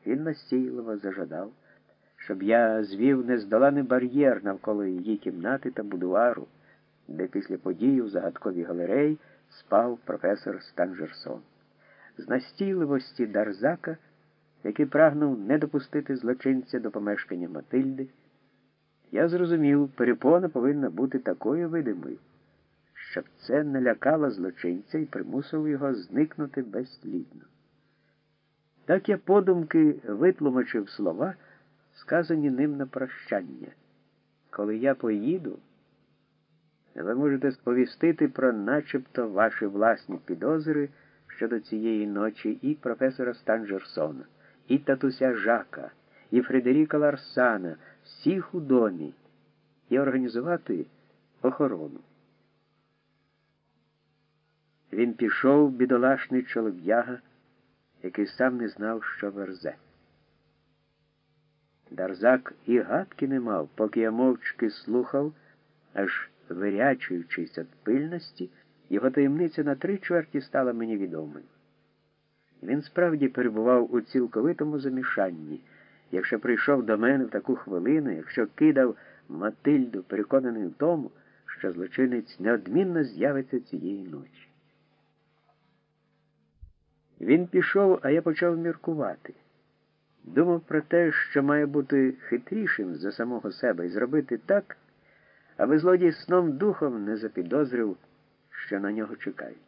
Він настійливо зажадав, щоб я звів нездоланий бар'єр навколо її кімнати та будуару, де після подій у загадковій галереї спав професор Станжерсон. З настійливості Дарзака, який прагнув не допустити злочинця до помешкання Матильди, я зрозумів, перепона повинна бути такою видимою, щоб це налякало злочинця і примусило його зникнути безслідно. Так я подумки витлумачив слова, сказані ним на прощання. Коли я поїду, ви можете сповістити про начебто ваші власні підозри щодо цієї ночі і професора Станжерсона, і татуся Жака, і Фредеріка Ларсана, всіх у домі, і організувати охорону. Він пішов, бідолашний чолов'яга, який сам не знав, що верзе. Дарзак і гадки не мав, поки я мовчки слухав, аж вирячуючись від пильності, його таємниця на 3/4 стала мені відомою. Він справді перебував у цілковитому замішанні, якщо прийшов до мене в таку хвилину, якщо кидав Матильду, переконаний в тому, що злочинець неодмінно з'явиться цієї ночі. Він пішов, а я почав міркувати. Думав про те, що має бути хитрішим за самого себе і зробити так, аби злодій сном духом не запідозрив, що на нього чекають.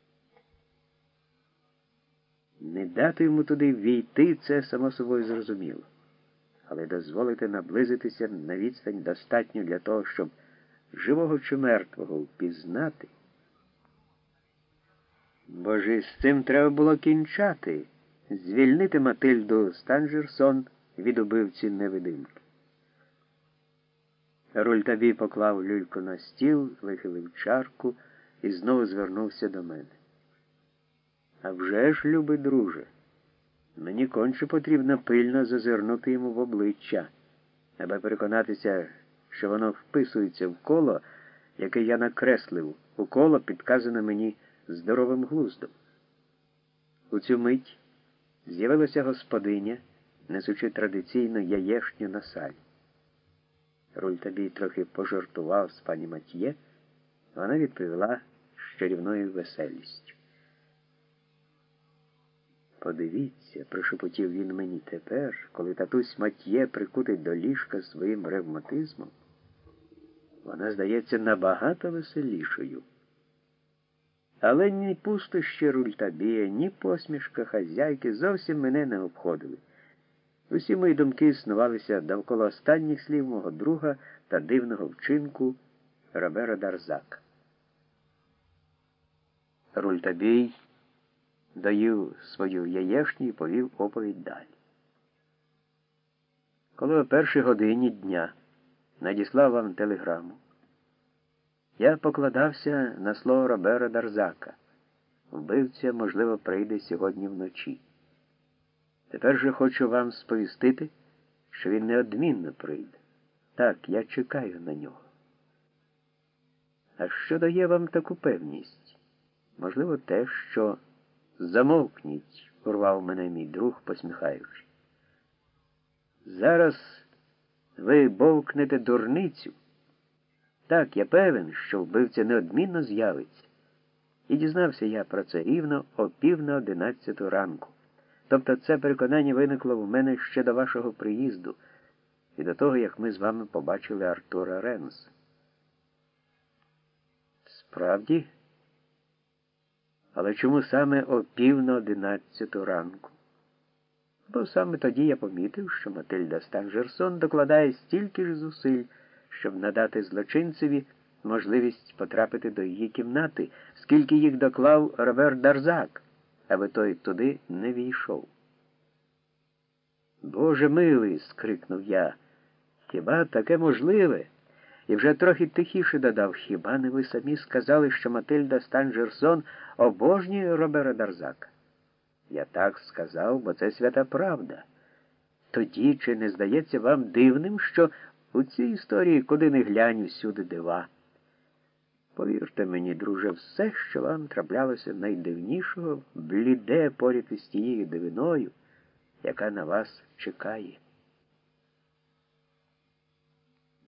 Не дати йому туди війти, це само собою зрозуміло. Але дозволити наблизитися на відстань достатньо для того, щоб живого чи мертвого впізнати. Бо ж з цим треба було кінчати, звільнити Матильду Станжерсон від убивці невидимки. Рультабі поклав люльку на стіл, вихилив чарку і знову звернувся до мене. А вже ж, любий друже, мені конче потрібно пильно зазирнути йому в обличчя, аби переконатися, що воно вписується в коло, яке я накреслив, у коло, підказане мені здоровим глуздом. У цю мить з'явилася господиня, несучи традиційну яєшню на салі. Рультабій трохи пожартував з пані Матьє, вона відповіла з чарівною веселістю. «Подивіться», – прошепотів він мені тепер, коли татусь Матьє прикутить до ліжка своїм ревматизмом, вона здається набагато веселішою. Але ні пустощі Рультабія, ні посмішка хазяйки зовсім мене не обходили. Усі мої думки існувалися довкола останніх слів мого друга та дивного вчинку Робера Дарзака. Рультабій доїв свою яєшню і повів оповідь далі. Коли о 1-й годині дня надіслав вам телеграму, я покладався на слово Робера Дарзака. Вбивця, можливо, прийде сьогодні вночі. Тепер же хочу вам сповістити, що він неодмінно прийде. Так, я чекаю на нього. А що дає вам таку певність? Можливо, те, що... Замовкніть, урвав мене мій друг, посміхаючи. Зараз ви бовкнете дурницю. Так, я певен, що вбивця неодмінно з'явиться. І дізнався я про це рівно о 10:50 ранку. Тобто це переконання виникло в мене ще до вашого приїзду і до того, як ми з вами побачили Артура Ренса. Справді? Але чому саме о 10:50 ранку? Бо саме тоді я помітив, що Матильда Станжерсон докладає стільки ж зусиль, щоб надати злочинцеві можливість потрапити до її кімнати, скільки їх доклав Робер Дарзак, аби той туди не війшов. «Боже милий!» – скрикнув я. «Хіба таке можливе?» І вже трохи тихіше додав, «Хіба не ви самі сказали, що Матильда Станжерсон обожнює Робера Дарзака?» «Я так сказав, бо це свята правда. Тоді чи не здається вам дивним, що у цій історії куди не глянь всюди дива? Повірте мені, друже, все, що вам траплялося найдивнішого, бліде поряд із тією дивиною, яка на вас чекає.